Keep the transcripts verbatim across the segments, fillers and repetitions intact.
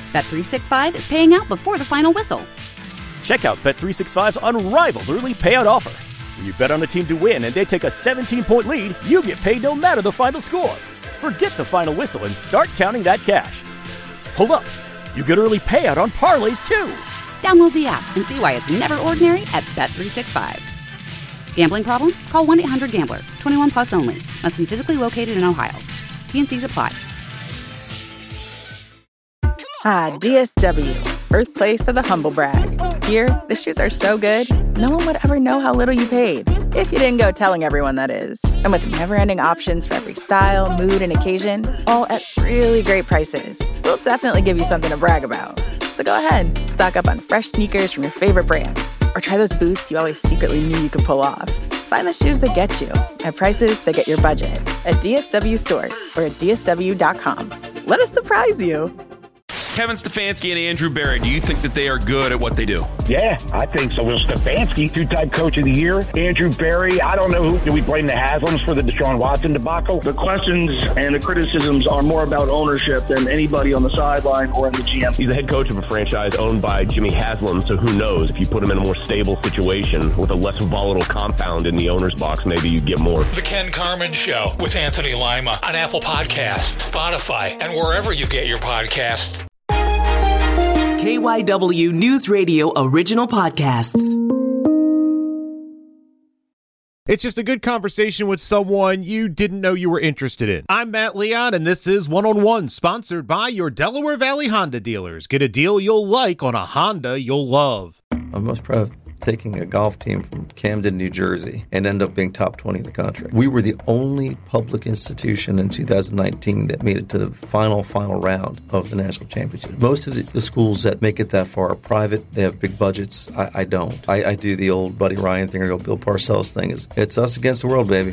Bet three sixty-five is paying out before the final whistle. Check out Bet three sixty-five's unrivaled early payout offer. When you bet on a team to win and they take a seventeen-point lead, you get paid no matter the final score. Forget the final whistle and start counting that cash. Hold up. You get early payout on parlays, too. Download the app and see why it's never ordinary at Bet three sixty-five. Gambling problem? Call one eight hundred gambler. twenty-one plus only. Must be physically located in Ohio. T N Cs apply. Ah, D S W, birthplace of the humble brag. Here, the shoes are so good, no one would ever know how little you paid. If you didn't go telling everyone, that is. And with never-ending options for every style, mood, and occasion, all at really great prices, we'll definitely give you something to brag about. So go ahead, stock up on fresh sneakers from your favorite brands, or try those boots you always secretly knew you could pull off. Find the shoes that get you at prices that get your budget at D S W stores or at D S W dot com. Let us surprise you. Kevin Stefanski and Andrew Berry, do you think that they are good at what they do? Yeah, I think so. Well, Stefanski, two-time coach of the year. Andrew Berry, I don't know who. Do we blame the Haslams for the Deshaun Watson debacle? The questions and the criticisms are more about ownership than anybody on the sideline or in the G M. He's the head coach of a franchise owned by Jimmy Haslam, so who knows? If you put him in a more stable situation with a less volatile compound in the owner's box, maybe you'd get more. The Ken Carman Show with Anthony Lima on Apple Podcasts, Spotify, and wherever you get your podcasts. K Y W News Radio original podcasts. It's just a good conversation with someone you didn't know you were interested in. I'm Matt Leon, and this is One-on-One, sponsored by your Delaware Valley Honda dealers. Get a deal you'll like on a Honda you'll love. I'm most proud of taking a golf team from Camden, New Jersey, and end up being top twenty in the country. We were the only public institution in two thousand nineteen that made it to the final, final round of the national championship. Most of the, the schools that make it that far are private. They have big budgets. I, I don't. I, I do the old Buddy Ryan thing or the old Bill Parcells thing. Is it's us against the world, baby.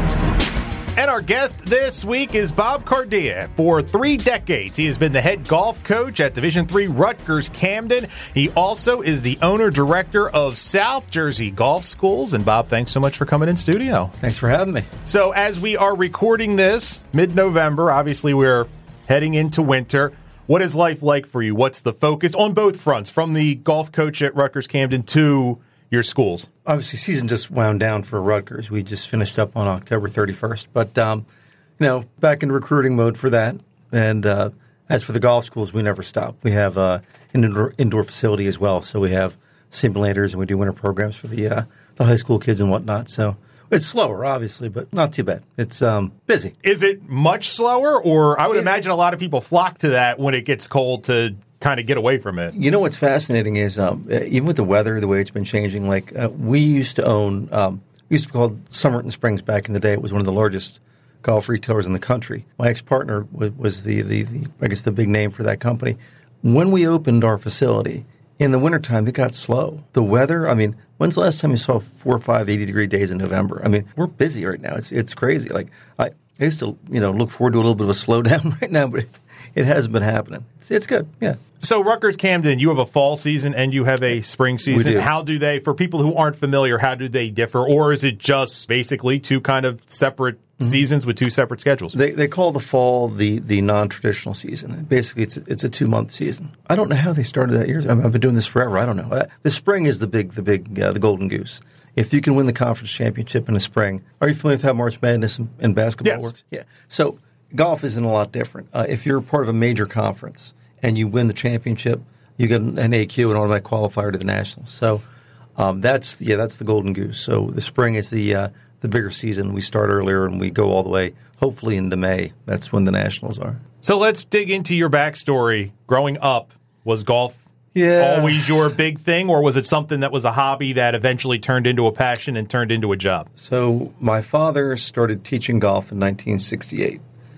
And our guest this week is Bob Cardia. For three decades, he has been the head golf coach at Division three Rutgers Camden. He also is the owner-director of South Jersey Golf Schools. And Bob, thanks so much for coming in studio. Thanks for having me. So as we are recording this, mid-November, obviously we're heading into winter. What is life like for you? What's the focus on both fronts, from the golf coach at Rutgers Camden to your schools? Obviously, season just wound down for Rutgers. We just finished up on October thirty-first. But, um, you know, back in recruiting mode for that. And uh, as for the golf schools, we never stop. We have uh, an indoor, indoor facility as well. So we have simulators and we do winter programs for the uh, the high school kids and whatnot. So it's slower, obviously, but not too bad. It's um, busy. Is it much slower? Or I would imagine a lot of people flock to that when it gets cold to kind of get away from it. You know what's fascinating is um, even with the weather, the way it's been changing, like uh, we used to own, um, we used to be called Somerton Springs back in the day. It was one of the largest golf retailers in the country. My ex-partner was, was the, the, the, I guess, the big name for that company. When we opened our facility, in the wintertime, it got slow. The weather, I mean, when's the last time you saw four or five eighty-degree days in November? I mean, we're busy right now. It's it's crazy. Like, I, I used to, you know, look forward to a little bit of a slowdown right now, but it, it hasn't been happening. It's, it's good, yeah. So Rutgers Camden, you have a fall season and you have a spring season. We do. How do they, for people who aren't familiar, how do they differ? Or is it just basically two kind of separate mm-hmm. seasons with two separate schedules? They they call the fall the, the non-traditional season. Basically, it's a, it's a two-month season. I don't know how they started that years. I mean, I've been doing this forever. I don't know. Uh, the spring is the big, the big, uh, the golden goose. If you can win the conference championship in the spring, are you familiar with how March Madness and, and basketball yes. works? Yeah. So golf isn't a lot different. Uh, if you're part of a major conference and you win the championship, you get an A Q, an automatic qualifier to the Nationals. So um, that's yeah, that's the golden goose. So the spring is the uh, the bigger season. We start earlier and we go all the way, hopefully into May. That's when the Nationals are. So let's dig into your backstory. Growing up, was golf yeah. always your big thing, or was it something that was a hobby that eventually turned into a passion and turned into a job? So my father started teaching golf in nineteen sixty-eight,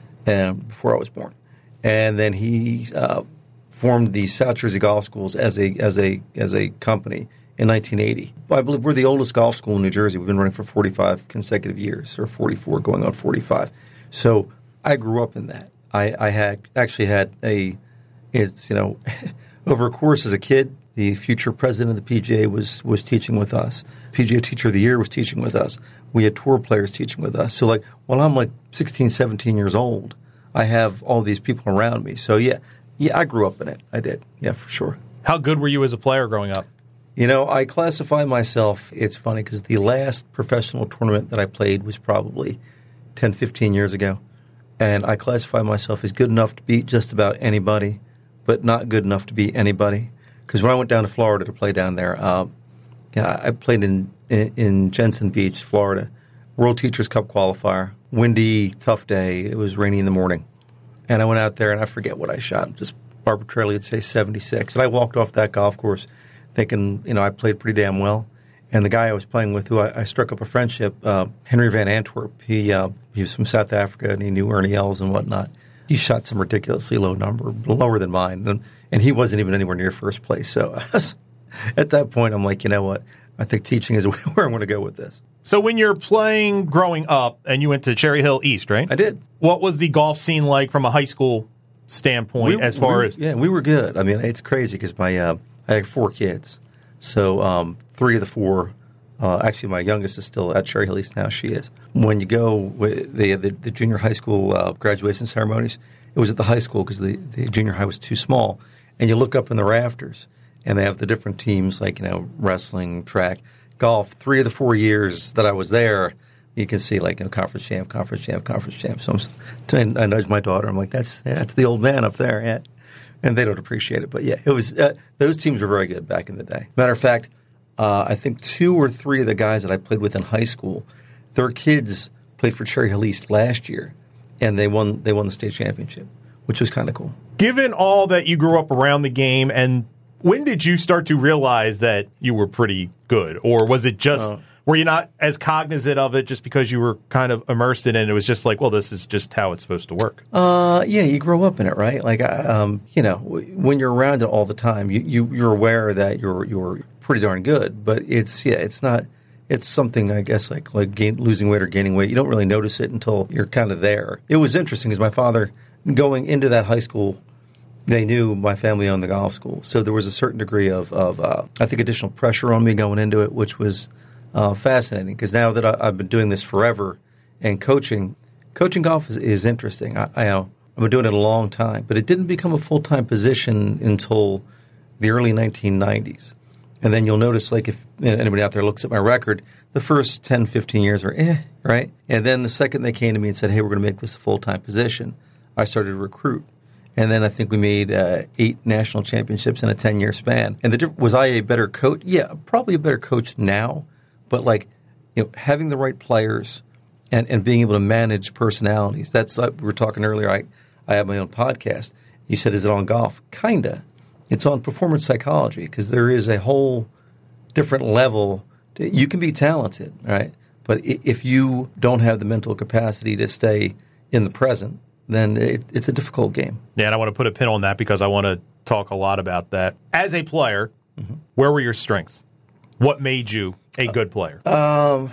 and before I was born, and then he uh, formed the South Jersey Golf Schools as a as a as a company in nineteen eighty. I believe we're the oldest golf school in New Jersey. We've been running for forty-five consecutive years, or forty-four, going on forty-five. So I grew up in that. I, I had actually had a, it's you know, over a course as a kid, the future president of the P G A was was teaching with us. P G A Teacher of the Year was teaching with us. We had tour players teaching with us. So like, while I'm like sixteen, seventeen years old, I have all these people around me. So yeah, Yeah, I grew up in it. I did. Yeah, for sure. How good were you as a player growing up? You know, I classify myself, it's funny because the last professional tournament that I played was probably ten, fifteen years ago. And I classify myself as good enough to beat just about anybody, but not good enough to beat anybody. Because when I went down to Florida to play down there, uh, yeah, I played in, in in Jensen Beach, Florida, World Teachers Cup qualifier, windy, tough day. It was rainy in the morning. And I went out there, and I forget what I shot, just arbitrarily, I'd say seventy-six. And I walked off that golf course thinking, you know, I played pretty damn well. And the guy I was playing with, who I, I struck up a friendship, uh, Henry Van Antwerp, he, uh, he was from South Africa, and he knew Ernie Els and whatnot. He shot some ridiculously low number, lower than mine, and, and he wasn't even anywhere near first place. So at that point, I'm like, you know what? I think teaching is where I'm going to go with this. So when you're playing growing up, and you went to Cherry Hill East, right? I did. What was the golf scene like from a high school standpoint we, as far we, as? Yeah, we were good. I mean, it's crazy because my uh, I have four kids. So um, three of the four, uh, actually my youngest is still at Cherry Hill East now. She is. When you go with the, the, the junior high school uh, graduation ceremonies, it was at the high school because the, the junior high was too small. And you look up in the rafters, and they have the different teams like, you know, wrestling, track, golf. Three of the four years that I was there, you can see like, you know, conference champ, conference champ, conference champ. So I'm, I nudge my daughter. I'm like, that's that's the old man up there. Yeah. And they don't appreciate it. But, yeah, it was uh, those teams were very good back in the day. Matter of fact, uh, I think two or three of the guys that I played with in high school, their kids played for Cherry Hill East last year, and they won they won the state championship, which was kind of cool. Given all that you grew up around the game, and when did you start to realize that you were pretty good? Or was it just uh, – were you not as cognizant of it just because you were kind of immersed in it and it was just like, well, this is just how it's supposed to work? Uh, yeah, you grow up in it, right? Like, um, you know, when you're around it all the time, you, you, you're aware that you're you're pretty darn good. But it's, yeah, it's not – it's something, I guess, like like gain, losing weight or gaining weight. You don't really notice it until you're kind of there. It was interesting because my father, going into that high school, they knew my family owned the golf school. So there was a certain degree of, of uh, I think, additional pressure on me going into it, which was – Uh, fascinating because now that I, I've been doing this forever and coaching, coaching golf is, is interesting. I, I, I've been doing it a long time, but it didn't become a full-time position until the early nineteen nineties. And then you'll notice, like if anybody out there looks at my record, the first ten, fifteen years were eh, right? And then the second they came to me and said, hey, we're going to make this a full-time position, I started to recruit. And then I think we made uh, eight national championships in a ten-year span. And the was I a better coach? Yeah, probably a better coach now. But, like, you know, having the right players and, and being able to manage personalities. That's uh, we were talking earlier. I, I have my own podcast. You said, is it on golf? Kinda. It's on performance psychology because there is a whole different level. To, you can be talented, right? But if you don't have the mental capacity to stay in the present, then it, it's a difficult game. Yeah, and I want to put a pin on that because I want to talk a lot about that. As a player, mm-hmm. where were your strengths? What made you a good player? Um,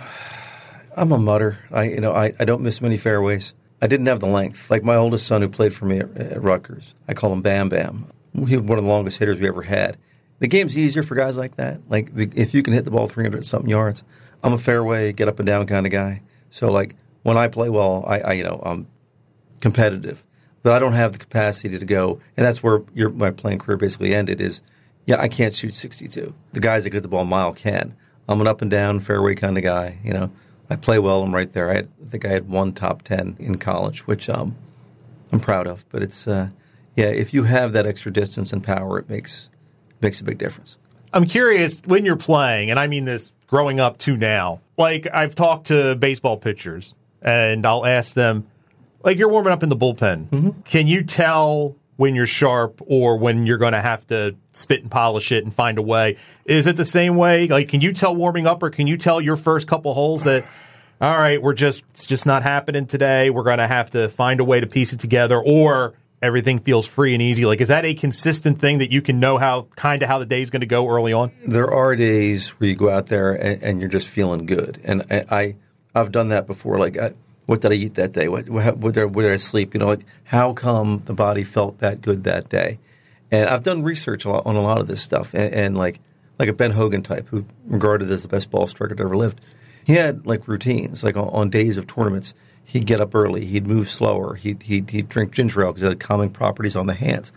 I'm a mutter. I you know I, I don't miss many fairways. I didn't have the length. Like my oldest son who played for me at, at Rutgers, I call him Bam Bam. He was one of the longest hitters we ever had. The game's easier for guys like that. Like if you can hit the ball three hundred something yards, I'm a fairway, get up and down kind of guy. So like when I play well, I, I you know I'm competitive, but I don't have the capacity to go. And that's where your, my playing career basically ended. Is yeah, I can't shoot sixty-two. The guys that get the ball a mile can. I'm an up and down fairway kind of guy. You know, I play well. I'm right there. I, had, I think I had one top ten in college, which um, I'm proud of. But it's uh, yeah, if you have that extra distance and power, it makes makes a big difference. I'm curious when you're playing, and I mean this growing up to now. Like I've talked to baseball pitchers, and I'll ask them, like you're warming up in the bullpen. Mm-hmm. Can you tell when you're sharp or when you're going to have to spit and polish it and find a way? Is it the same way? Like, can you tell warming up or can you tell your first couple holes that, all right, we're just, it's just not happening today. We're going to have to find a way to piece it together, or everything feels free and easy? Like, is that a consistent thing that you can know how kind of how the day is going to go early on? There are days where you go out there and, and you're just feeling good. And I, I I've done that before. Like, I, what did I eat that day? What, what, what did I, where did I sleep? You know, like how come the body felt that good that day? And I've done research a lot, on a lot of this stuff. And, and like like a Ben Hogan type, who regarded as the best ball striker that ever lived, he had like routines. Like on, on days of tournaments, he'd get up early, he'd move slower, he'd he'd, he'd drink ginger ale because it had calming properties on the hands.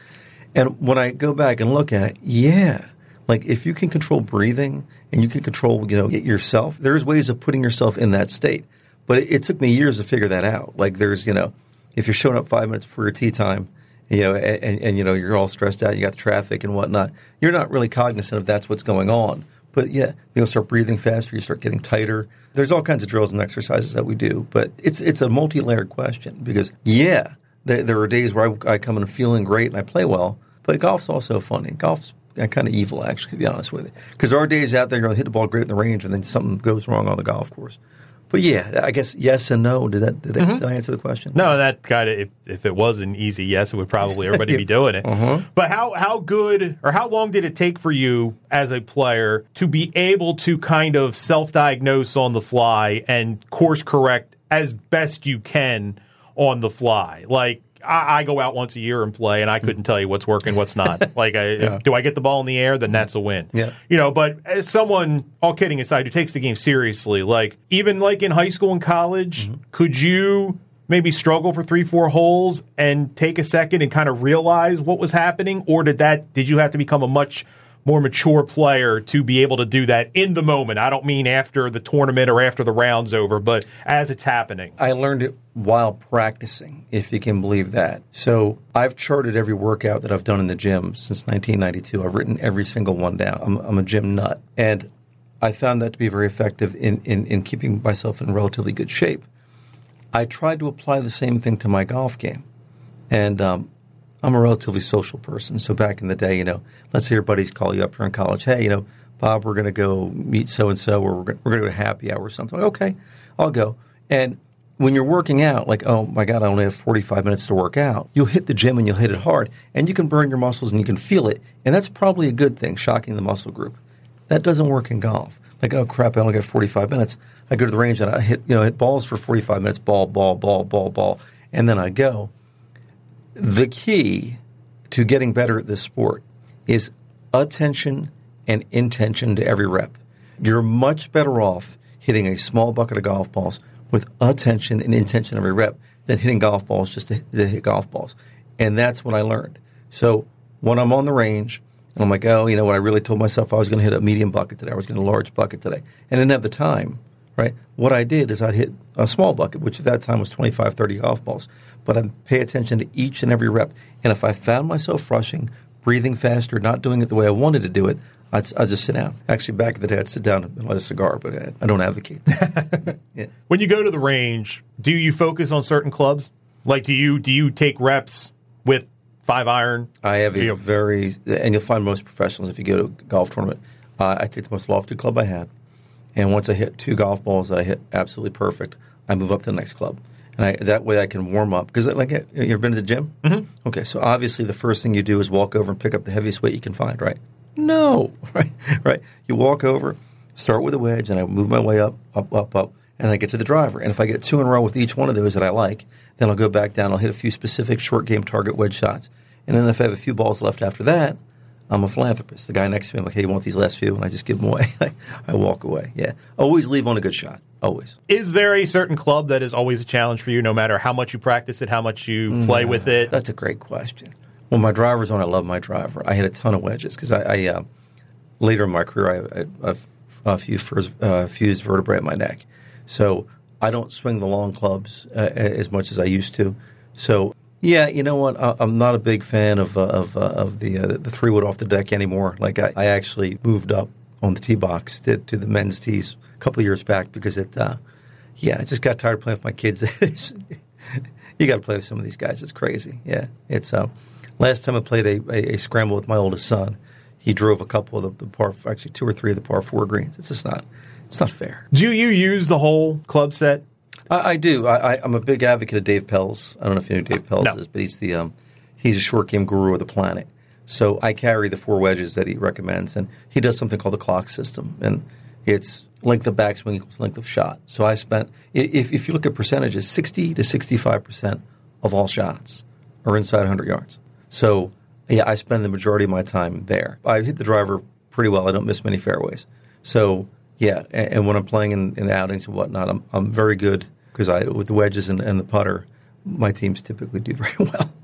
And when I go back and look at it, yeah, like if you can control breathing and you can control, you know, yourself, there's ways of putting yourself in that state. But it, it took me years to figure that out. Like there's, you know, if you're showing up five minutes before your tea time, you know, and, and, and you know, you're all stressed out, you got the traffic and whatnot, you're not really cognizant of that's what's going on. But yeah, you'll start breathing faster, you start getting tighter. There's all kinds of drills and exercises that we do, but it's it's a multi-layered question because, yeah, there, there are days where I, I come in feeling great and I play well, but golf's also funny. Golf's kind of evil, actually, to be honest with you. Because there are days out there you're going to hit the ball great in the range and then something goes wrong on the golf course. But yeah, I guess yes and no. Did that? Did, mm-hmm. I, did I answer the question? No, that kind of. If, if it was an easy yes, it would probably everybody yeah. be doing it. Uh-huh. But how how good or how long did it take for you as a player to be able to kind of self-diagnose on the fly and course correct as best you can on the fly? Like I, I go out once a year and play, and I couldn't tell you what's working, what's not. Like, I, yeah. do I get the ball in the air? Then that's a win. Yeah. You know, but as someone, all kidding aside, who takes the game seriously, like even like in high school and college, mm-hmm. could you maybe struggle for three, four holes and take a second and kind of realize what was happening, or did that? Did you have to become a much more mature player to be able to do that in the moment? I don't mean after the tournament or after the round's over, but as it's happening. I learned it while practicing, if you can believe that. So I've charted every workout that I've done in the gym since nineteen ninety-two. I've written every single one down. I'm, I'm a gym nut. And I found that to be very effective in, in, in keeping myself in relatively good shape. I tried to apply the same thing to my golf game. And um, I'm a relatively social person. So back in the day, you know, let's say your buddies call you up here in college. Hey, you know, Bob, we're going to go meet so-and-so, or we're going to go to a happy hour or something. Like, okay, I'll go. And when you're working out, like, oh, my God, I only have forty-five minutes to work out, you'll hit the gym and you'll hit it hard. And you can burn your muscles and you can feel it. And that's probably a good thing, shocking the muscle group. That doesn't work in golf. Like, oh, crap, I only got forty-five minutes. I go to the range and I hit, you know, hit balls for forty-five minutes, ball, ball, ball, ball, ball, and then I go. The key to getting better at this sport is attention and intention to every rep. You're much better off hitting a small bucket of golf balls with attention and intention every rep than hitting golf balls just to, to hit golf balls. And that's what I learned. So when I'm on the range, and I'm like, oh, you know what, I really told myself I was going to hit a medium bucket today. I was going to hit a large bucket today. And I didn't have the time, right? What I did is I'd hit a small bucket, which at that time was twenty-five, thirty golf balls. But I'd pay attention to each and every rep. And if I found myself rushing, breathing faster, not doing it the way I wanted to do it, I'd, I'd just sit down. Actually, back in the day, I'd sit down and light a cigar, but I, I don't advocate that. Yeah. When you go to the range, do you focus on certain clubs? Like, do you do you take reps with five iron? I have a you know, very, and you'll find most professionals if you go to a golf tournament, uh, I take the most lofted club I had, and once I hit two golf balls that I hit absolutely perfect, I move up to the next club. And I, that way I can warm up. Because, like, you ever been to the gym? Mm-hmm. Okay, so obviously the first thing you do is walk over and pick up the heaviest weight you can find, right? No, right? Right. You walk over, start with a wedge, and I move my way up, up, up, up, and I get to the driver. And if I get two in a row with each one of those that I like, then I'll go back down. I'll hit a few specific short game target wedge shots. And then if I have a few balls left after that, I'm a philanthropist. The guy next to me, I'm like, hey, you want these last few? And I just give them away. I walk away. Yeah. Always leave on a good shot. Always. Is there a certain club that is always a challenge for you, no matter how much you practice it, how much you play no, with it? That's a great question. When my driver's on, I love my driver. I hit a ton of wedges because I, I uh, later in my career, I, I, I've a few uh, fused vertebrae in my neck. So I don't swing the long clubs uh, as much as I used to. So, yeah, you know what? I, I'm not a big fan of uh, of, uh, of the uh, the three wood off the deck anymore. Like I, I actually moved up on the tee box to, to the men's tees a couple of years back because it, uh, yeah, I just got tired of playing with my kids. You got to play with some of these guys. It's crazy. Yeah, it's. Uh, last time I played a, a, a scramble with my oldest son, he drove a couple of the, the par, actually two or three of the par four greens. It's just not, it's not fair. Do you use the whole club set? I, I do. I, I, I'm a big advocate of Dave Pelz. I don't know if you know who Dave Pelz no. is, but he's the um, he's a short game guru of the planet. So I carry the four wedges that he recommends, and he does something called the clock system, and it's length of backswing equals length of shot. So I spent, if if you look at percentages, sixty to sixty-five percent of all shots are inside one hundred yards. So yeah, I spend the majority of my time there. I hit the driver pretty well. I don't miss many fairways. So yeah, and, and when I'm playing in, in outings and whatnot, I'm I'm very good because I with the wedges and, and the putter, my teams typically do very well.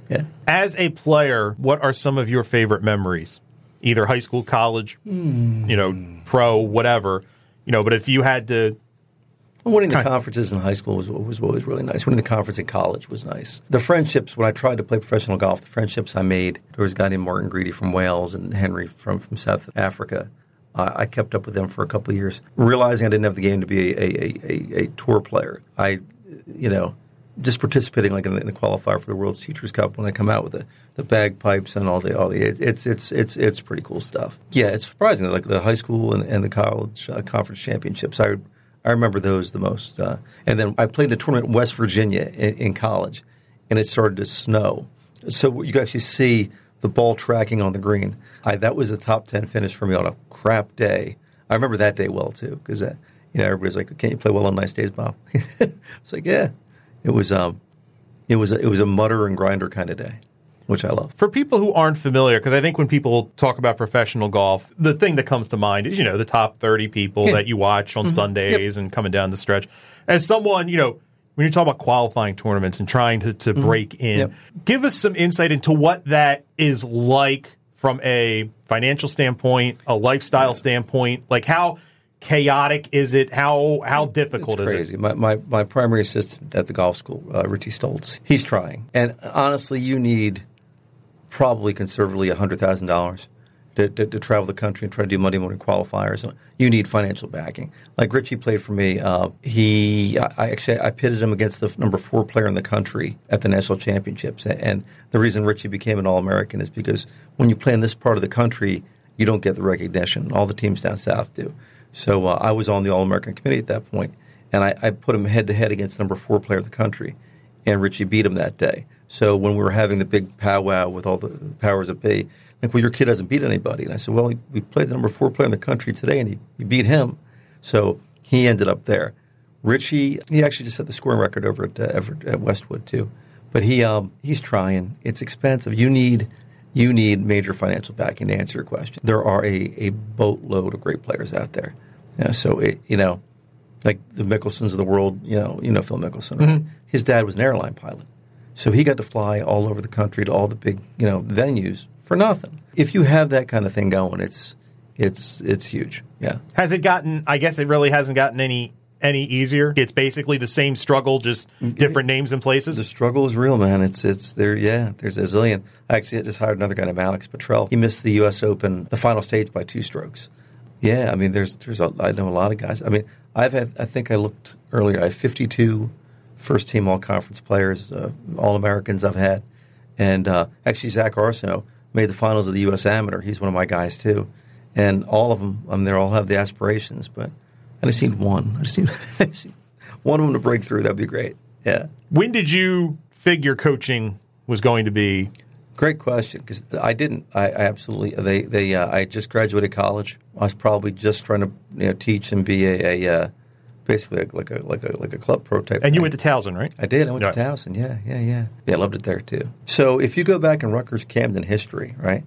Yeah. As a player, what are some of your favorite memories? Either high school, college, mm. you know, pro, whatever. You know, but if you had to... Well, winning the conferences in high school was, was always really nice. Winning the conference in college was nice. The friendships, when I tried to play professional golf, the friendships I made, there was a guy named Martin Greedy from Wales and Henry from, from South Africa. Uh, I kept up with them for a couple of years, realizing I didn't have the game to be a, a, a, a tour player. I, you know... just participating like in the, in the qualifier for the World's Teachers Cup when I come out with the, the bagpipes and all the all the it's it's it's it's pretty cool stuff. Yeah, it's surprising that like the high school and, and the college uh, conference championships. I I remember those the most. Uh, and then I played in a tournament in West Virginia in, in college, and it started to snow, so you could actually see the ball tracking on the green. I, that was a top ten finish for me on a crap day. I remember that day well too because uh, you know everybody's like, "Can't you play well on nice days, Bob?" It's like, yeah. It was um, it was a, it was a mutter and grinder kind of day, which I love. For people who aren't familiar, because I think when people talk about professional golf, the thing that comes to mind is, you know, the top thirty people yeah. that you watch on mm-hmm. Sundays yep. and coming down the stretch. As someone, you know, when you talk about qualifying tournaments and trying to, to mm-hmm. break in, yep. give us some insight into what that is like from a financial standpoint, a lifestyle yeah. standpoint, like how chaotic is it? How how difficult it's is crazy. it? My, my my primary assistant at the golf school, uh, Richie Stoltz, he's trying. And honestly, you need probably conservatively one hundred thousand dollars to, to, to travel the country and try to do Monday morning qualifiers. You need financial backing. Like Richie played for me. Uh, he, I, I actually I pitted him against the number four player in the country at the national championships. And the reason Richie became an All-American is because when you play in this part of the country, you don't get the recognition. All the teams down south do. So uh, I was on the All-American committee at that point, and I, I put him head-to-head against the number four player of the country, and Richie beat him that day. So when we were having the big powwow with all the powers that be, like, well, your kid hasn't beat anybody. And I said, well, we played the number four player in the country today, and he, he beat him. So he ended up there. Richie, he actually just set the scoring record over at, uh, Everett, at Westwood, too. But he um, he's trying. It's expensive. You need... You need major financial backing to answer your question. There are a, a boatload of great players out there. You know, so, it, you know, like the Mickelsons of the world, you know, you know Phil Mickelson, right? Mm-hmm. His dad was an airline pilot. So he got to fly all over the country to all the big, you know, venues for nothing. If you have that kind of thing going, it's it's it's huge. Yeah. Has it gotten, I guess it really hasn't gotten any any easier? It's basically the same struggle, just different names and places? The struggle is real, man. It's it's there. Yeah, there's a zillion. Actually, I just hired another guy named Alex Petrell. He missed the U S Open, the final stage, by two strokes. Yeah, I mean, there's there's a, I know a lot of guys. I mean, I've had, I think I looked earlier, I have fifty-two first-team all-conference players, uh, All-Americans I've had. And uh, actually, Zach Arsenault made the finals of the U S Amateur. He's one of my guys, too. And all of them, I mean, they all have the aspirations, but I just need one. I just need, I just need one of them to break through. That would be great. Yeah. When did you figure coaching was going to be? Great question, because I didn't. I, I absolutely. They. They. Uh, I just graduated college. I was probably just trying to, you know, teach and be a, a uh, basically like a like a like a club pro type. And thing. You went to Towson, right? I did. I went yeah. to Towson. Yeah, yeah, yeah. Yeah, I loved it there too. So if you go back in Rutgers Camden history, right,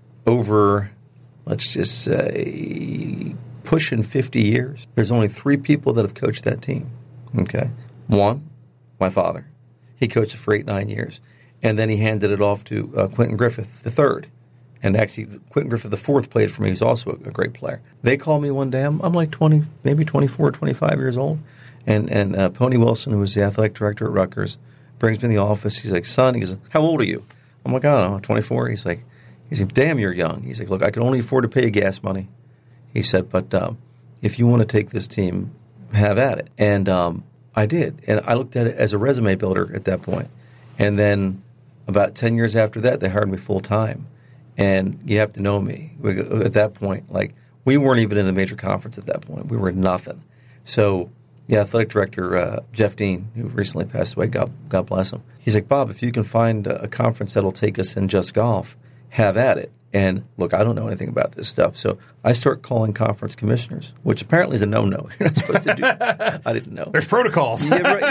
over, let's just say, pushing fifty years, there's only three people that have coached that team. Okay, one, my father. He coached it for eight nine years. And then he handed it off to uh, Quentin Griffith the third. And actually, Quentin Griffith the fourth played for me. He's also a, a great player. They called me one day. I'm, I'm like twenty, maybe twenty-four, twenty-five years old. And and uh, Pony Wilson, who was the athletic director at Rutgers, brings me in the office. He's like, son, he goes, how old are you? I'm like, I don't know, twenty-four. He's like, he's like, damn, you're young. He's like, look, I can only afford to pay you gas money. He said, but um, if you want to take this team, have at it. And um, I did. And I looked at it as a resume builder at that point. And then about ten years after that, they hired me full-time. And you have to know me. We, at that point, like, we weren't even in a major conference at that point. We were nothing. So the athletic director, uh, Jeff Dean, who recently passed away, God, God bless him, he's like, Bob, if you can find a conference that'll take us in just golf, have at it. And, look, I don't know anything about this stuff. So I start calling conference commissioners, which apparently is a no-no. You're not supposed to do that. I didn't know. There's protocols. Yeah, right.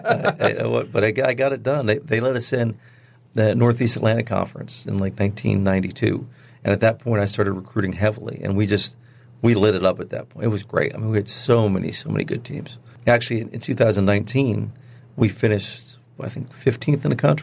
I, I, but I got, I got it done. They, they let us in the Northeast Atlantic Conference in like nineteen ninety-two. And at that point, I started recruiting heavily. And we just, we lit it up at that point. It was great. I mean, we had so many, so many good teams. Actually, in two thousand nineteen, we finished, I think, fifteenth in the country.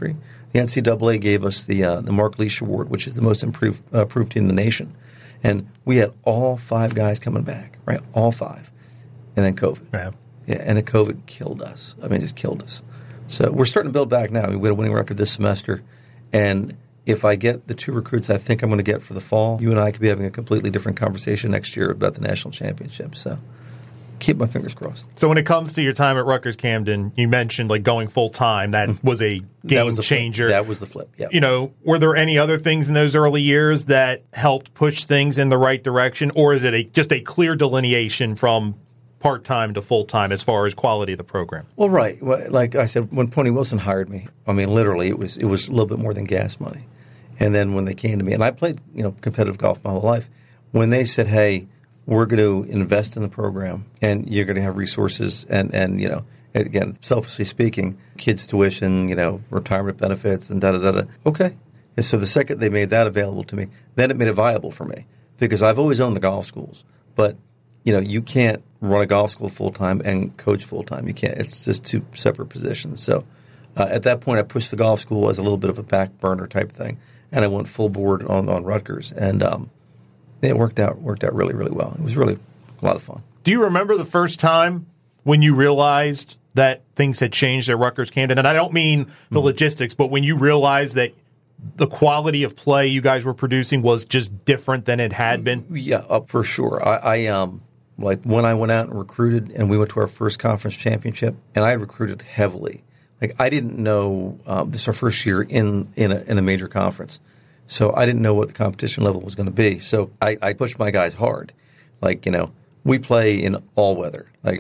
The N C double A gave us the uh, the Mark Leash Award, which is the most improved uh, approved team in the nation. And we had all five guys coming back, right? All five. And then COVID. Yeah. Yeah, and then COVID killed us. I mean, it just killed us. So we're starting to build back now. I mean, we had a winning record this semester. And if I get the two recruits I think I'm going to get for the fall, you and I could be having a completely different conversation next year about the national championship. So keep my fingers crossed. So when it comes to your time at Rutgers Camden, you mentioned like going full time. That was a game that was changer. Flip. That was the flip. Yeah. You know, were there any other things in those early years that helped push things in the right direction, or is it a, just a clear delineation from part time to full time as far as quality of the program? Well, right. Well, like I said, when Pony Wilson hired me, I mean, literally, it was it was a little bit more than gas money. And then when they came to me, and I played you know competitive golf my whole life, when they said, "Hey, we're going to invest in the program, and you're going to have resources, and, and you know, again, selfishly speaking, kids' tuition, you know, retirement benefits, and da da da da." Okay. And so the second they made that available to me, then it made it viable for me because I've always owned the golf schools, but you know, you can't run a golf school full time and coach full time. You can't. It's just two separate positions. So uh, at that point, I pushed the golf school as a little bit of a back burner type thing, and I went full board on on Rutgers, and um, it worked out worked out really, really well. It was really a lot of fun. Do you remember the first time when you realized that things had changed at Rutgers Camden? And I don't mean the mm-hmm. logistics, but when you realized that the quality of play you guys were producing was just different than it had been? Yeah, uh, for sure. I, I um like when I went out and recruited, and we went to our first conference championship, and I recruited heavily. Like I didn't know um, this is our first year in in a, in a major conference. So I didn't know what the competition level was going to be. So I, I pushed my guys hard. Like, you know, we play in all weather, like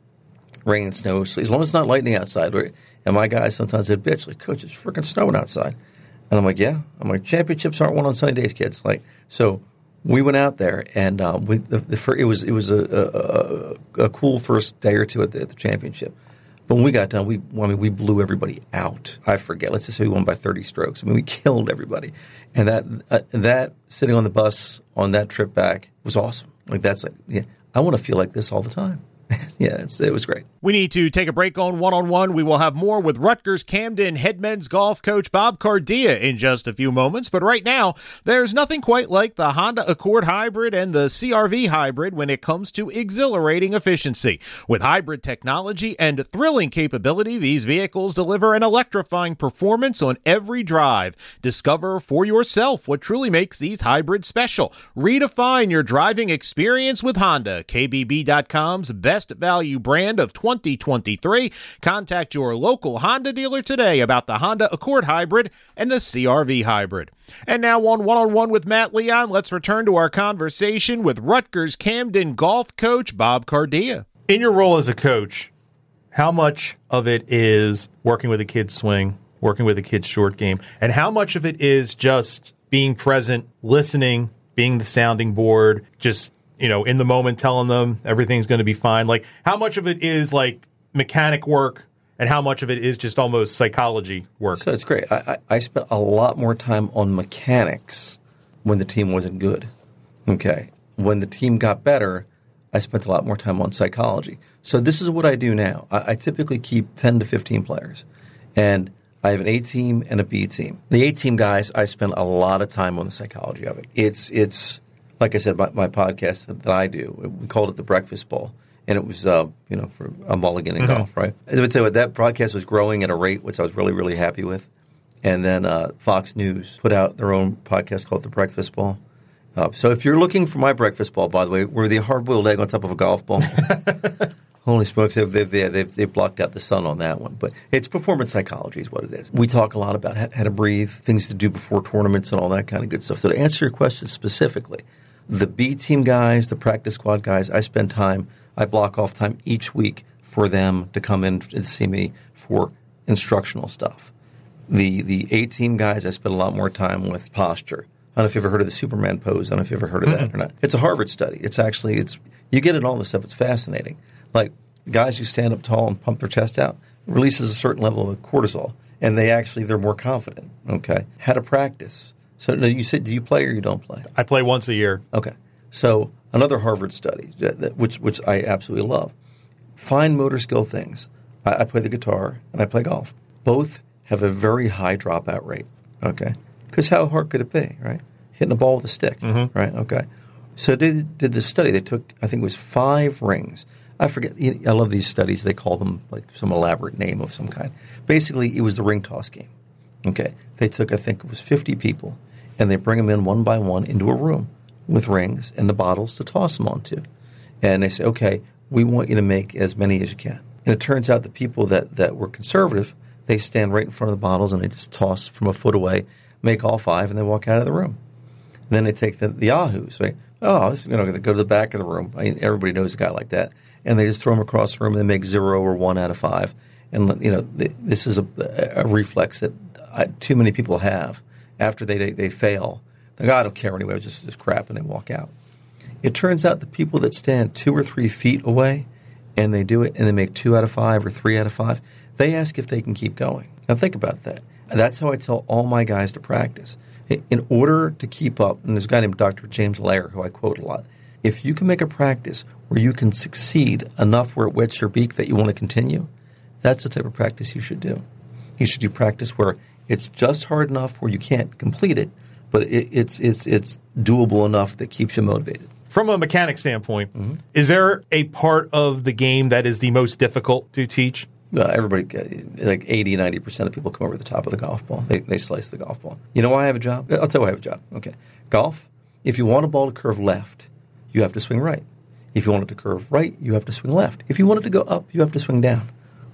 rain, snow, sleet, as long as it's not lightning outside. And my guys sometimes said, "Bitch, like, coach, it's freaking snowing outside." And I'm like, yeah. I'm like, championships aren't won on sunny days, kids. Like, so we went out there, and uh, we, the, the, it was it was a, a, a cool first day or two at the, at the championship. But when we got done, we I mean, we blew everybody out. I forget. Let's just say we won by thirty strokes. I mean, we killed everybody. And that uh, that sitting on the bus on that trip back was awesome. Like that's like, yeah, I want to feel like this all the time. Yeah, it's, it was great. We need to take a break on one-on-one. We will have more with Rutgers Camden head men's golf coach Bob Cardia in just a few moments. But right now, there's nothing quite like the Honda Accord Hybrid and the C R V Hybrid when it comes to exhilarating efficiency. With hybrid technology and thrilling capability, these vehicles deliver an electrifying performance on every drive. Discover for yourself what truly makes these hybrids special. Redefine your driving experience with Honda. K B B dot com's best value brand of twenty twenty-three. Contact your local Honda dealer today about the Honda Accord Hybrid and the C R V Hybrid. And now on One-on-One with Matt Leon, let's return to our conversation with Rutgers Camden golf coach Bob Cardia. In your role as a coach, how much of it is working with a kid's swing, working with a kid's short game, and how much of it is just being present, listening, being the sounding board, just you know, in the moment, telling them everything's going to be fine? Like, how much of it is like mechanic work, and how much of it is just almost psychology work? So it's great. I, I, I spent a lot more time on mechanics when the team wasn't good. Okay, when the team got better, I spent a lot more time on psychology. So this is what I do now. I, I typically keep ten to fifteen players, and I have an A team and a B team. The A team guys, I spend a lot of time on the psychology of it. It's it's. Like I said, my, my podcast that I do, we called it The Breakfast Bowl, and it was, uh, you know, for a mulligan in mm-hmm. golf, right? I would say what that broadcast was growing at a rate which I was really, really happy with. And then uh, Fox News put out their own podcast called The Breakfast Bowl. Uh, so if you're looking for my breakfast ball, by the way, we're the hard-boiled egg on top of a golf ball. Holy smokes, they've, they've, they've, they've blocked out the sun on that one. But it's performance psychology is what it is. We talk a lot about how, how to breathe, things to do before tournaments and all that kind of good stuff. So to answer your question specifically, the B team guys, the practice squad guys, I spend time, I block off time each week for them to come in and see me for instructional stuff. The the A team guys, I spend a lot more time with posture. I don't know if you've ever heard of the Superman pose. I don't know if you've ever heard of that mm-hmm. or not. It's a Harvard study. It's actually, it's you get it all this stuff. It's fascinating. Like guys who stand up tall and pump their chest out releases a certain level of cortisol, and they actually, they're more confident. Okay. How to practice. So you said, do you play or you don't play? I play once a year. Okay. So another Harvard study, which which I absolutely love. Fine motor skill things. I, I play the guitar and I play golf. Both have a very high dropout rate, okay? Because how hard could it be, right? Hitting a ball with a stick, mm-hmm. right? Okay. So they did this study. They took, I think it was five rings. I forget. I love these studies. They call them like some elaborate name of some kind. Basically, it was the ring toss game, okay? They took, I think it was fifty people, and they bring them in one by one into a room with rings and the bottles to toss them onto. And they say, okay, we want you to make as many as you can. And it turns out the people that, that were conservative, they stand right in front of the bottles and they just toss from a foot away, make all five, and they walk out of the room. And then they take the, the yahoos, right? Oh, this, you know, they go to the back of the room. I mean, everybody knows a guy like that. And they just throw them across the room and they make zero or one out of five. And, you know, they, this is a, a reflex that I, too many people have after they, they, they fail. They go, I don't care anyway, it's just, just crap, and they walk out. It turns out the people that stand two or three feet away and they do it and they make two out of five or three out of five, they ask if they can keep going. Now think about that. That's how I tell all my guys to practice. In order to keep up, and there's a guy named Doctor James Lair, who I quote a lot, if you can make a practice where you can succeed enough where it wets your beak that you want to continue, that's the type of practice you should do. You should do practice where it's just hard enough where you can't complete it, but it, it's it's it's doable enough that keeps you motivated. From a mechanic standpoint, mm-hmm. is there a part of the game that is the most difficult to teach? Uh, everybody, like eighty, ninety percent of people come over the top of the golf ball. They, they slice the golf ball. You know why I have a job? I'll tell you why I have a job. Okay. Golf, if you want a ball to curve left, you have to swing right. If you want it to curve right, you have to swing left. If you want it to go up, you have to swing down.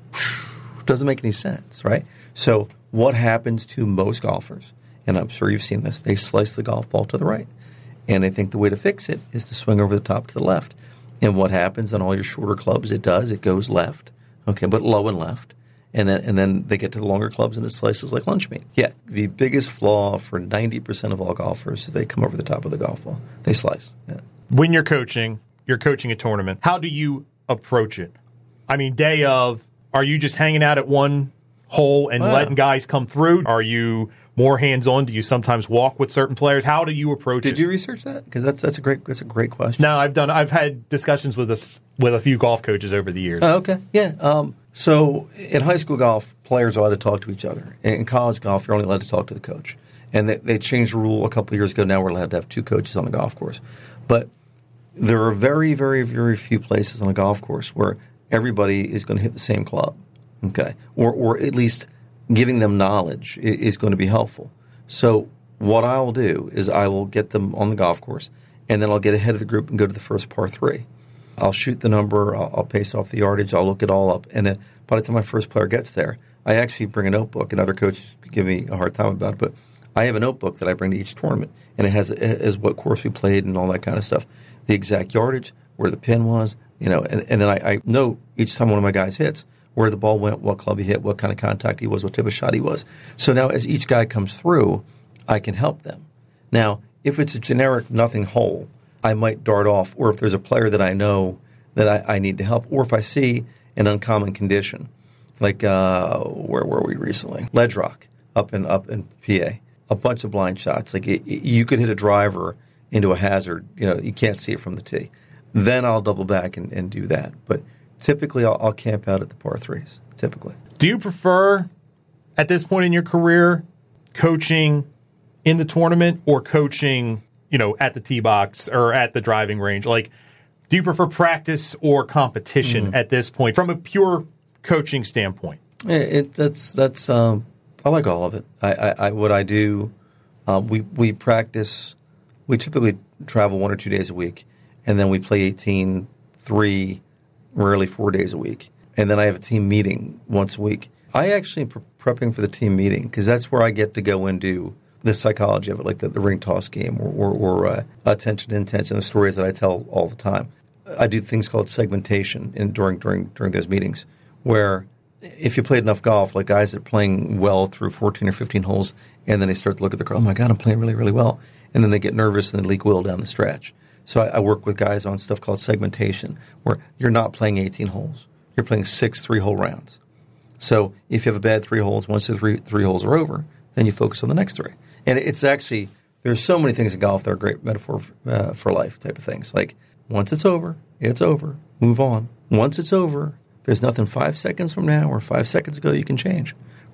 Doesn't make any sense, right? So what happens to most golfers, and I'm sure you've seen this, they slice the golf ball to the right. And they think the way to fix it is to swing over the top to the left. And what happens on all your shorter clubs, it does, it goes left. Okay, but low and left. And then, and then they get to the longer clubs and it slices like lunch meat. Yeah, the biggest flaw for ninety percent of all golfers is they come over the top of the golf ball. They slice. Yeah. When you're coaching, you're coaching a tournament, how do you approach it? I mean, day of, are you just hanging out at one hole and wow. letting guys come through? Are you more hands-on? Do you sometimes walk with certain players? How do you approach Did it? Did you research that? Because that's that's a great that's a great question. No, I've done. I've had discussions with us with a few golf coaches over the years. Oh, okay, yeah. Um, so in high school golf, players are allowed to talk to each other. In college golf, you're only allowed to talk to the coach. And they, they changed the rule a couple of years ago. Now we're allowed to have two coaches on the golf course. But there are very, very, very few places on a golf course where everybody is going to hit the same club. Okay, or or at least giving them knowledge is going to be helpful. So what I'll do is I will get them on the golf course, and then I'll get ahead of the group and go to the first par three. I'll shoot the number, I'll, I'll pace off the yardage, I'll look it all up, and then by the time my first player gets there, I actually bring a notebook, and other coaches give me a hard time about it, but I have a notebook that I bring to each tournament, and it has, it has what course we played and all that kind of stuff, the exact yardage, where the pin was, you know, and, and then I, I know each time one of my guys hits where the ball went, what club he hit, what kind of contact he was, what type of shot he was. So now as each guy comes through, I can help them. Now, if it's a generic nothing hole, I might dart off, or if there's a player that I know that I, I need to help, or if I see an uncommon condition, like uh, where were we recently? Ledge Rock up in up in P A, a bunch of blind shots. Like it, you could hit a driver into a hazard, you know, you can't see it from the tee. Then I'll double back and, and do that. But typically, I'll, I'll camp out at the par threes. Typically, do you prefer at this point in your career coaching in the tournament or coaching, you know, at the tee box or at the driving range? Like, do you prefer practice or competition mm-hmm. at this point from a pure coaching standpoint? It, it, that's that's um, I like all of it. I, I, I what I do, um, we we practice. We typically travel one or two days a week, and then we play eighteen, three, rarely four days a week, and then I have a team meeting once a week. I actually am pre- prepping for the team meeting because that's where I get to go and do the psychology of it, like the, the ring toss game or, or, or uh, attention to intention, the stories that I tell all the time. I do things called segmentation in, during during during those meetings, where if you played enough golf, like guys that are playing well through fourteen or fifteen holes, and then they start to look at the crowd, oh my God, I'm playing really, really well. And then they get nervous and they leak oil down the stretch. So I, I work with guys on stuff called segmentation, where you're not playing eighteen holes. You're playing six three-hole rounds. So if you have a bad three holes, once the three, three holes are over, then you focus on the next three. And it's actually, there's so many things in golf that are great metaphor for, uh, for life type of things. Like, once it's over, it's over. Move on. Once it's over, there's nothing five seconds from now or five seconds ago you can change. Right?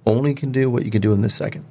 only can do what you can do in this second.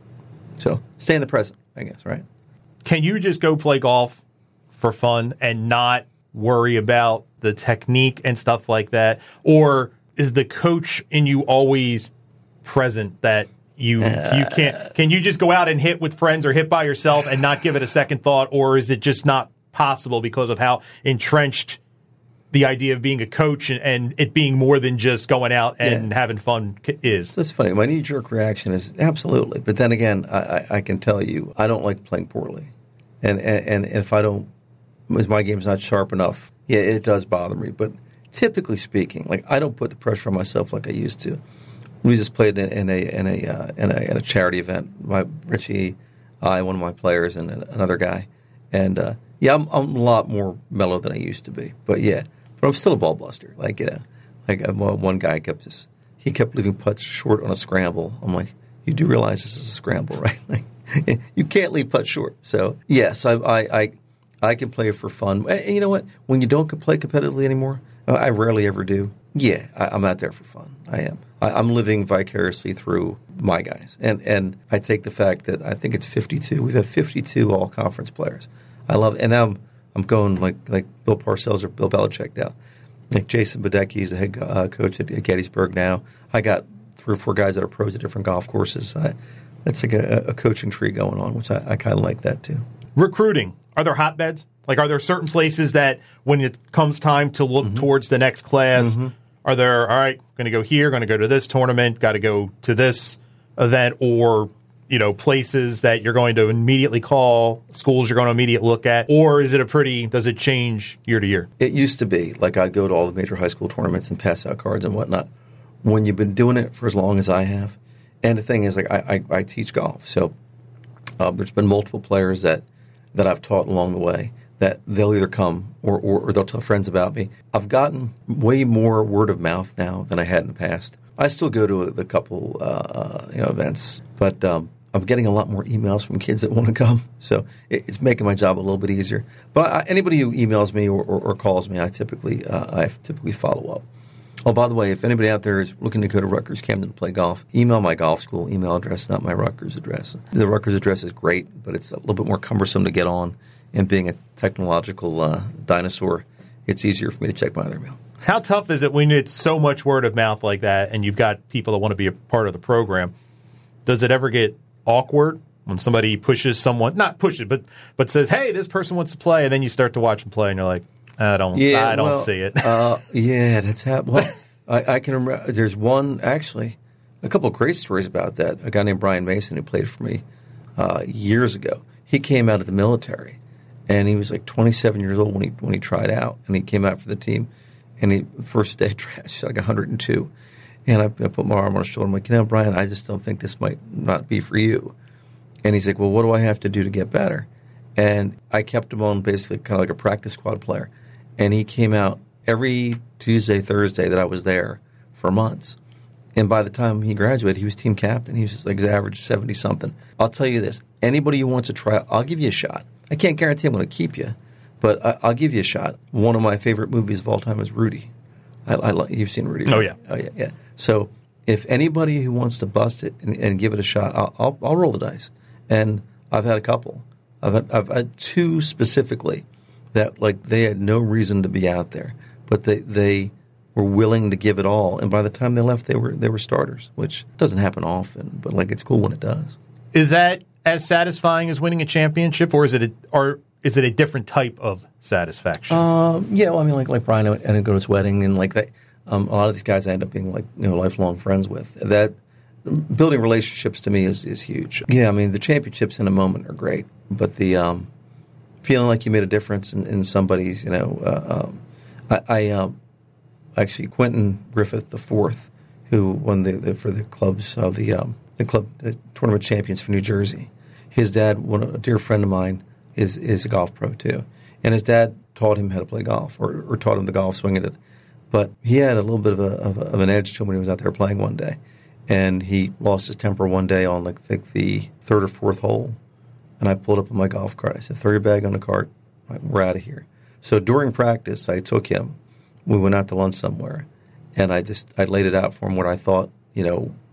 So stay in the present, I guess, right? Can you just go play golf for fun and not worry about the technique and stuff like that? Or is the coach in you always present that you uh, you can't? Can you just go out and hit with friends or hit by yourself and not give it a second thought? Or is it just not possible because of how entrenched the idea of being a coach and, and it being more than just going out and yeah. having fun is? That's funny. My knee-jerk reaction is absolutely. But then again, I, I, I can tell you, I don't like playing poorly. And, and, and if I don't, if my game's not sharp enough, yeah, it does bother me. But typically speaking, like I don't put the pressure on myself like I used to. We just played in, in a in a, uh, in a in a charity event. My Richie, I, one of my players, and another guy. And uh, yeah, I'm, I'm a lot more mellow than I used to be. But yeah. But I'm still a ball buster. Like, you know, like one guy kept this, he kept leaving putts short on a scramble. I'm like, you do realize this is a scramble, right? Like, you can't leave putts short. So, yes, I, I, I, I can play for fun. And you know what? When you don't play competitively anymore, I rarely ever do. Yeah, I, I'm out there for fun. I am. I, I'm living vicariously through my guys. And, and I take the fact that I think it's fifty-two. We've had fifty-two all-conference players. I love it. And I'm I'm going like like Bill Parcells or Bill Belichick now. Like Jason Badecki is the head uh, coach at Gettysburg now. I got three or four guys that are pros at different golf courses. I, that's like a, a coaching tree going on, which I, I kind of like that too. Recruiting. Are there hotbeds? Like, are there certain places that when it comes time to look mm-hmm. towards the next class, mm-hmm. are there, all right, going to go here, going to go to this tournament, got to go to this event, or you know, places that you're going to immediately call, schools you're going to immediately look at, or is it a pretty, does it change year to year? It used to be. Like, I'd go to all the major high school tournaments and pass out cards and whatnot. When you've been doing it for as long as I have, and the thing is, like, I, I, I teach golf, so uh, there's been multiple players that, that I've taught along the way that they'll either come or, or, or they'll tell friends about me. I've gotten way more word of mouth now than I had in the past. I still go to a, a couple uh, you know, events, but um, I'm getting a lot more emails from kids that want to come, so it, it's making my job a little bit easier. But I, anybody who emails me or, or, or calls me, I typically uh, I typically follow up. Oh, by the way, if anybody out there is looking to go to Rutgers Camden to play golf, email my golf school email address, not my Rutgers address. The Rutgers address is great, but it's a little bit more cumbersome to get on. And being a technological uh, dinosaur, it's easier for me to check my other email. How tough is it when it's so much word of mouth like that and you've got people that want to be a part of the program? Does it ever get awkward when somebody pushes someone, not pushes, but but says, hey, this person wants to play, and then you start to watch them play and you're like, I don't, yeah, I don't well, see it. uh, yeah, that's happened. Well, I, I can remember, there's one, actually, a couple of great stories about that. A guy named Brian Mason who played for me uh, years ago. He came out of the military. And he was like twenty-seven years old when he when he tried out, and he came out for the team. And he first day trashed like one hundred two. And I, I put my arm on his shoulder. I'm like, you know, Brian, I just don't think this might not be for you. And he's like, well, what do I have to do to get better? And I kept him on basically kind of like a practice squad player. And he came out every Tuesday, Thursday that I was there for months. And by the time he graduated, he was team captain. He was like average seventy something. I'll tell you this: anybody who wants to try, I'll give you a shot. I can't guarantee I'm going to keep you, but I, I'll give you a shot. One of my favorite movies of all time is Rudy. I, I, you've seen Rudy, right? Oh, yeah. Oh, yeah, yeah. So if anybody who wants to bust it and, and give it a shot, I'll, I'll, I'll roll the dice. And I've had a couple. I've had, I've had two specifically that, like, they had no reason to be out there, but they, they were willing to give it all. And by the time they left, they were they were starters, which doesn't happen often, but, like, it's cool when it does. Is that as satisfying as winning a championship, or is it a, or is it a different type of satisfaction? Um, yeah, well, I mean, like like Brian, I didn't go to his wedding, and like that. Um, a lot of these guys I end up being like you know lifelong friends with. That building relationships to me is is huge. Yeah, I mean, the championships in a moment are great, but the um, feeling like you made a difference in, in somebody's, you know, uh, um, I, I um, actually Quentin Griffith the fourth, who won the, the for the clubs of the um, the club the tournament champions for New Jersey. His dad, one a dear friend of mine, is is a golf pro too, and his dad taught him how to play golf, or, or taught him the golf swing at it. But he had a little bit of, a, of, a, of an edge to him when he was out there playing one day, and he lost his temper one day on like, like the third or fourth hole, and I pulled up on my golf cart. I said, "Throw your bag on the cart. We're out of here." So during practice, I took him. We went out to lunch somewhere, and I just I laid it out for him what I thought you know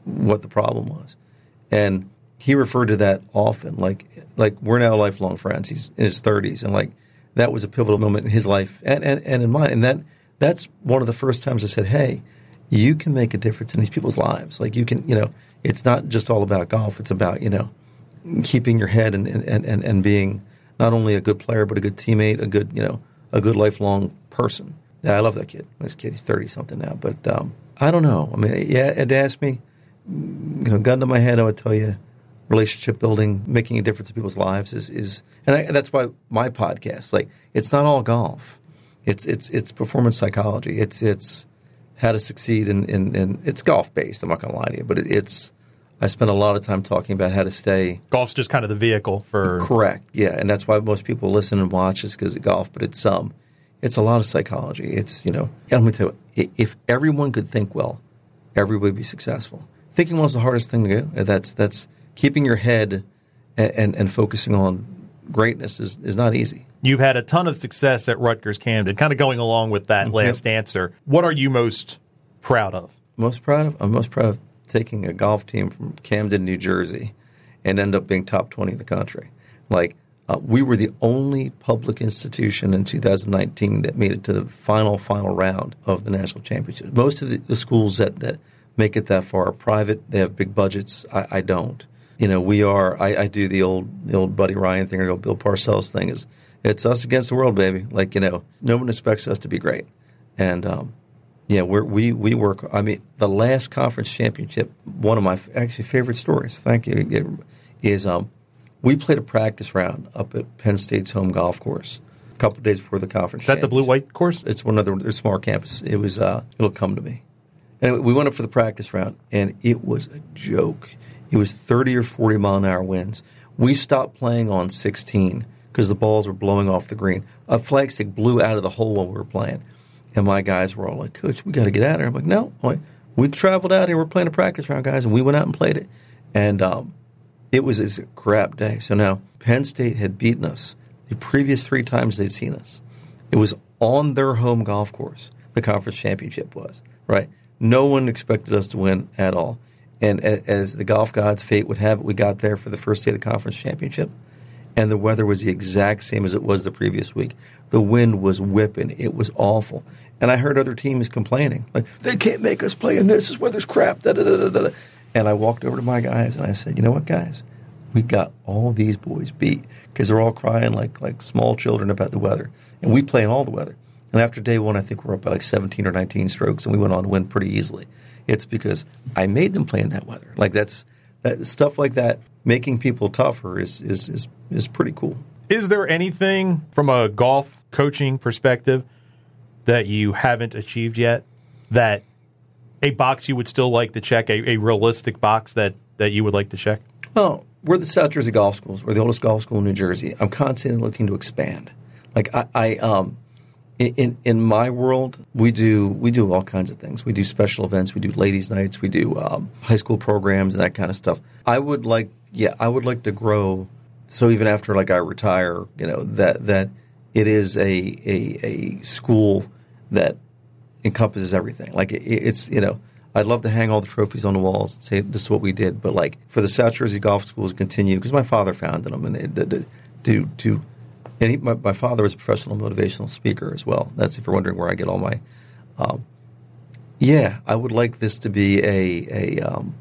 what the problem was. And he referred to that often. Like, like we're now lifelong friends. He's in his thirties, and like that was a pivotal moment in his life and, and, and in mine. And that that's one of the first times I said, hey, you can make a difference in these people's lives. Like you can, you know, it's not just all about golf. It's about, you know, keeping your head and, and, and, and being not only a good player, but a good teammate, a good, you know, a good lifelong person. Yeah, I love that kid. This kid, he's thirty-something now. But um, I don't know. I mean, yeah, Ed asked me, you know, gun to my head, I would tell you relationship building, making a difference in people's lives is, is and I, that's why my podcast, like, it's not all golf. It's it's it's performance psychology. It's it's how to succeed in, in, in it's golf based. I'm not going to lie to you, but it, it's I spend a lot of time talking about how to stay. Golf's just kind of the vehicle for correct, yeah, and that's why most people listen and watch is because of golf. But it's um, it's a lot of psychology. It's you know, and let me tell you, if everyone could think well, everybody would be successful. Thinking well is the hardest thing to do. That's that's keeping your head and, and, and focusing on greatness is, is not easy. You've had a ton of success at Rutgers Camden. Kind of going along with that last yep. answer, what are you most proud of? Most proud of? I'm most proud of taking a golf team from Camden, New Jersey, and end up being top twenty in the country. Like, uh, we were the only public institution in two thousand nineteen that made it to the final, final round of the national championship. Most of the, the schools that, that make it that far are private. They have big budgets. I, I don't. You know, we are. I, I do the old, the old Buddy Ryan thing or the old Bill Parcells thing. Is it's us against the world, baby. Like, you know, no one expects us to be great, and um, yeah, we're, we we work. I mean, the last conference championship. One of my actually favorite stories. Thank you. Is um, we played a practice round up at Penn State's home golf course a couple of days before the conference. Is that the blue white course? It's one of the it's small campus. It was. Uh, it'll come to me. And we went up for the practice round, and it was a joke. It was thirty or forty mile an hour winds. We stopped playing on sixteen because the balls were blowing off the green. A flag stick blew out of the hole while we were playing. And my guys were all like, Coach, we got to get out of here. I'm like, no. I'm like, we traveled out here. We're playing a practice round, guys. And we went out and played it. And um, it was a crap day. So now Penn State had beaten us the previous three times they'd seen us. It was on their home golf course. The conference championship was, right? No one expected us to win at all. And as the golf gods' fate would have it, we got there for the first day of the conference championship, and the weather was the exact same as it was the previous week. The wind was whipping. It was awful. And I heard other teams complaining, like, they can't make us play in this. This weather's crap. Da, da, da, da, da. And I walked over to my guys, and I said, you know what, guys? We got all these boys beat because they're all crying like like small children about the weather. And we play in all the weather. And after day one, I think we're up by like seventeen or nineteen strokes, and we went on to win pretty easily. It's because I made them play in that weather. Like that's that stuff like that, making people tougher is is is, is pretty cool. Is there anything from a golf coaching perspective that you haven't achieved yet? That a box you would still like to check, a, a realistic box that, that you would like to check? Well, we're the South Jersey Golf Schools. We're the oldest golf school in New Jersey. I'm constantly looking to expand. Like I, I um. In in my world, we do we do all kinds of things. We do special events. We do ladies' nights. We do um, high school programs and that kind of stuff. I would like, yeah, I would like to grow. So even after like I retire, you know, that that it is a a, a school that encompasses everything. Like it, it's you know, I'd love to hang all the trophies on the walls and say this is what we did. But like for the South Jersey Golf Schools to continue, because my father founded them, and it, to to to And he, my, my father was a professional motivational speaker as well. That's if you're wondering where I get all my. Um, yeah, I would like this to be a a um,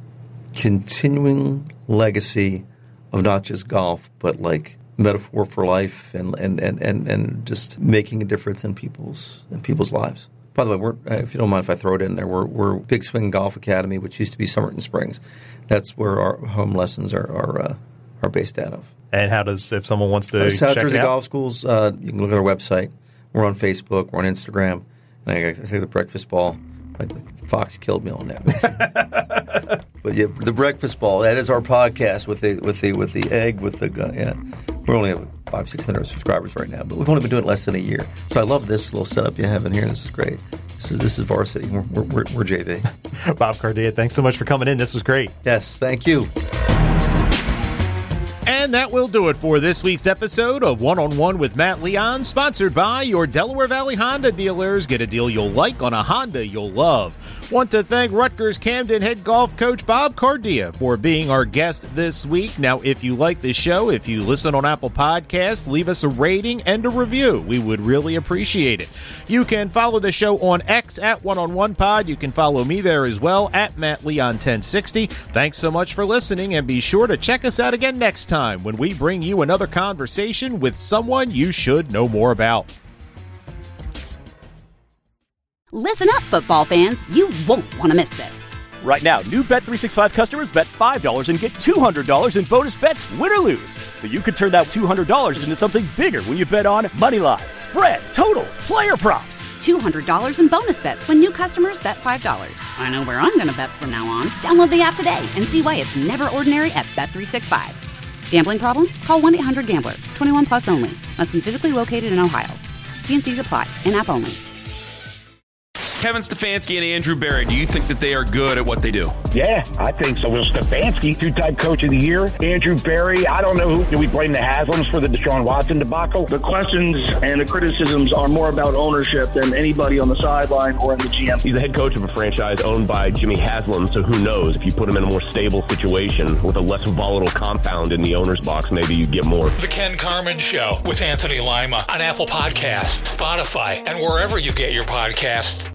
continuing legacy of not just golf, but like metaphor for life and and, and, and, and just making a difference in people's in people's lives. By the way, we're, if you don't mind if I throw it in there, we're we're Big Swing Golf Academy, which used to be Somerton Springs. That's where our home lessons are are, uh, are based out of. And how does, if someone wants to uh, South check Jersey it out? Golf Schools, uh, you can look at our website. We're on Facebook. We're on Instagram. And I, I say the breakfast ball. Like the Fox killed me on that. But yeah, the breakfast ball. That is our podcast with the with the with the egg with the uh, yeah. We only have five six hundred subscribers right now, but we've only been doing it less than a year. So I love this little setup you have in here. This is great. This is this is varsity. We're we're, we're, we're J V. Bob Cardea, thanks so much for coming in. This was great. Yes, thank you. And that will do it for this week's episode of One-on-One with Matt Leon, sponsored by your Delaware Valley Honda dealers. Get a deal you'll like on a Honda you'll love. Want to thank Rutgers Camden head golf coach Bob Cardia for being our guest this week. Now, if you like the show, if you listen on Apple Podcasts, leave us a rating and a review. We would really appreciate it. You can follow the show on X at One-on-One Pod. You can follow me there as well at Matt Leon ten sixty. Thanks so much for listening, and be sure to check us out again next time when we bring you another conversation with someone you should know more about. Listen up, football fans. You won't want to miss this. Right now, new Bet three sixty-five customers bet five dollars and get two hundred dollars in bonus bets, win or lose. So you could turn that two hundred dollars into something bigger when you bet on moneyline, spread, totals, player props. two hundred dollars in bonus bets when new customers bet five dollars. I know where I'm going to bet from now on. Download the app today and see why it's never ordinary at Bet three sixty-five. Gambling problem? Call one eight hundred gambler. twenty-one plus only. Must be physically located in Ohio. T N Cs apply. In-app only. Kevin Stefanski and Andrew Berry, do you think that they are good at what they do? Yeah, I think so. Will Stefanski, two-time coach of the year. Andrew Berry, I don't know who. Do we blame the Haslams for the Deshaun Watson debacle? The questions and the criticisms are more about ownership than anybody on the sideline or in the G M. He's the head coach of a franchise owned by Jimmy Haslam, so who knows? If you put him in a more stable situation with a less volatile compound in the owner's box, maybe you get more. The Ken Carman Show with Anthony Lima on Apple Podcasts, Spotify, and wherever you get your podcasts.